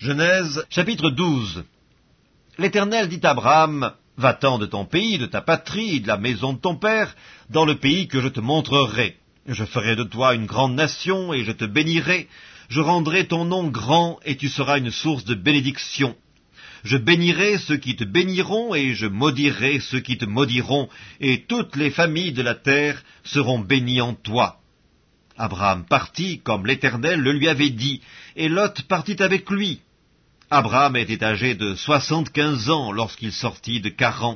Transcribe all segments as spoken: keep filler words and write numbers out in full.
Genèse, chapitre douze. L'Éternel dit à Abraham, « Va-t'en de ton pays, de ta patrie, de la maison de ton père, dans le pays que je te montrerai. Je ferai de toi une grande nation, et je te bénirai. Je rendrai ton nom grand, et tu seras une source de bénédiction. Je bénirai ceux qui te béniront, et je maudirai ceux qui te maudiront, et toutes les familles de la terre seront bénies en toi. » Abraham partit, comme l'Éternel le lui avait dit, et Lot partit avec lui. Abraham était âgé de soixante-quinze ans lorsqu'il sortit de Charan.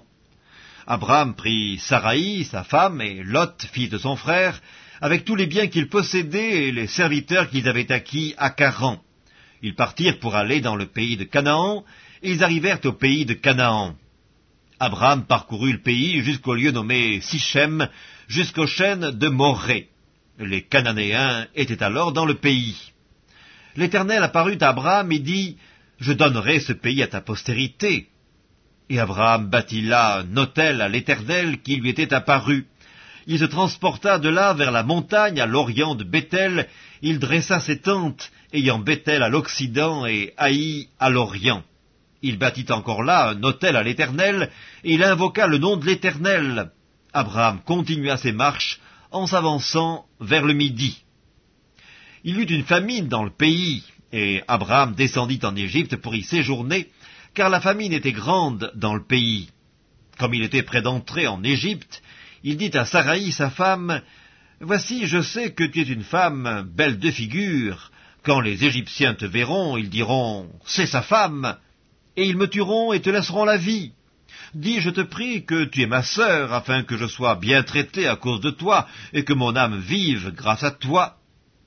Abraham prit Saraï, sa femme, et Lot, fils de son frère, avec tous les biens qu'ils possédaient et les serviteurs qu'ils avaient acquis à Charan. Ils partirent pour aller dans le pays de Canaan, et ils arrivèrent au pays de Canaan. Abraham parcourut le pays jusqu'au lieu nommé Sichem, jusqu'aux chênes de Morée. Les Cananéens étaient alors dans le pays. L'Éternel apparut à Abraham et dit, « Je donnerai ce pays à ta postérité. » Et Abraham bâtit là un autel à l'Éternel qui lui était apparu. Il se transporta de là vers la montagne à l'orient de Béthel. Il dressa ses tentes, ayant Béthel à l'occident et Haï à l'orient. Il bâtit encore là un autel à l'Éternel, et il invoqua le nom de l'Éternel. Abraham continua ses marches en s'avançant vers le midi. Il y eut une famine dans le pays, et Abraham descendit en Égypte pour y séjourner, car la famine était grande dans le pays. Comme il était près d'entrer en Égypte, il dit à Saraï, sa femme, « Voici, je sais que tu es une femme belle de figure. Quand les Égyptiens te verront, ils diront, « C'est sa femme !» et ils me tueront et te laisseront la vie. Dis, je te prie, que tu es ma sœur, afin que je sois bien traité à cause de toi, et que mon âme vive grâce à toi. »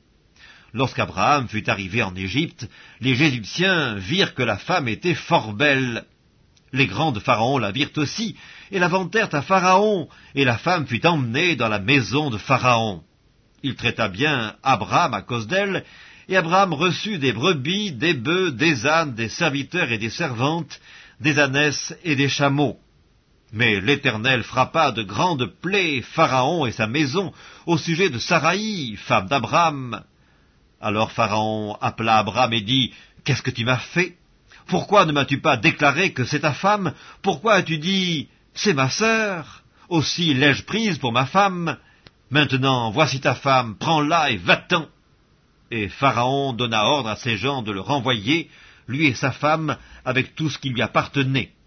Lorsqu'Abraham fut arrivé en Égypte, les Égyptiens virent que la femme était fort belle. Les grands de Pharaon la virent aussi, et la vantèrent à Pharaon, et la femme fut emmenée dans la maison de Pharaon. Il traita bien Abraham à cause d'elle, et Abraham reçut des brebis, des bœufs, des ânes, des serviteurs et des servantes, des ânesses et des chameaux. Mais l'Éternel frappa de grandes plaies Pharaon et sa maison au sujet de Saraï, femme d'Abraham. Alors Pharaon appela Abraham et dit, « Qu'est-ce que tu m'as fait? Pourquoi ne m'as-tu pas déclaré que c'est ta femme? Pourquoi as-tu dit, c'est ma sœur? Aussi l'ai-je prise pour ma femme? Maintenant, voici ta femme, prends-la et va-t'en. » Et Pharaon donna ordre à ses gens de le renvoyer, lui et sa femme, avec tout ce qui lui appartenait.